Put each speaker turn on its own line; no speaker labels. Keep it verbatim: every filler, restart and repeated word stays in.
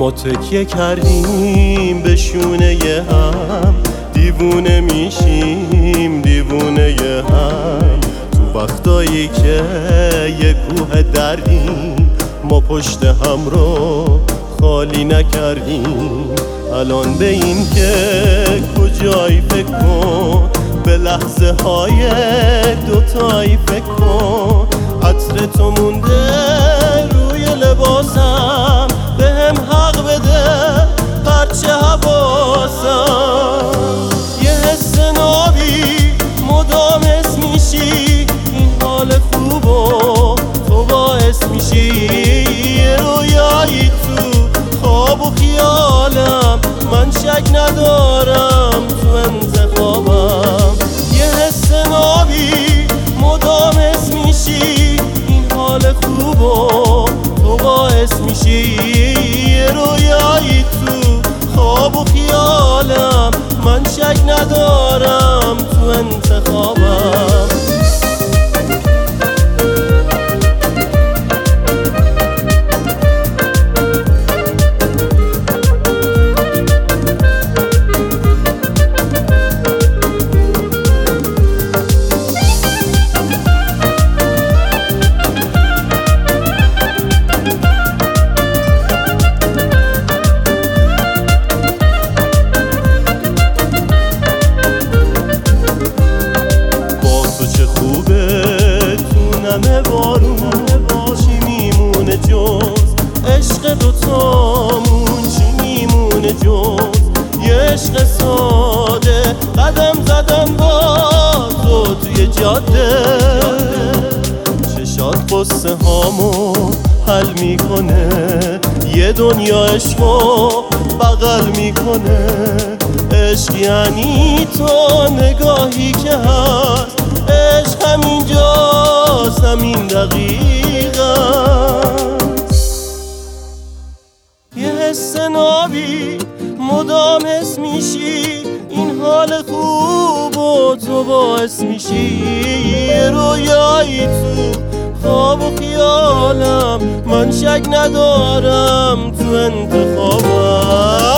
ما تکیه کردیم به شونه هم، دیوونه میشیم دیوونه هم. تو وقتایی که یه کوه دردیم ما پشت هم رو خالی نکردیم. الان به این که کجایی فکر کن، به لحظه های دوتایی فکر کن. عطر تو مونده روی لباسم، به هم حق بده پرچه حواسم. یه حس نابی مدام حس میشی، این حال خوبو تو باعث میشی. یه رویایی تو خواب و خیالم، من شک ندارم تو انتخابم. یه حس نابی مدام حس میشی، این حال خوبو تو باعث میشی. یه رویایی تو خواب و خیالم، من شک ندارم تو انتخابم. همه بارون چی میمونه جز عشق دوتامون؟ چی میمونه جز یه عشق ساده؟ قدم زدم با تو توی جاده، چشات قصه هامو حل میکنه. یه دنیا عشقو بغل میکنه. عشق یعنی تو نگاهی که هست، عشق همینجاست، همین دقیقه است. یه حس نابی مدام حس میشی، این حال خوب و تو باعث میشی. یه رویایی تو خواب و خیالم، من شک ندارم تو انتخابم.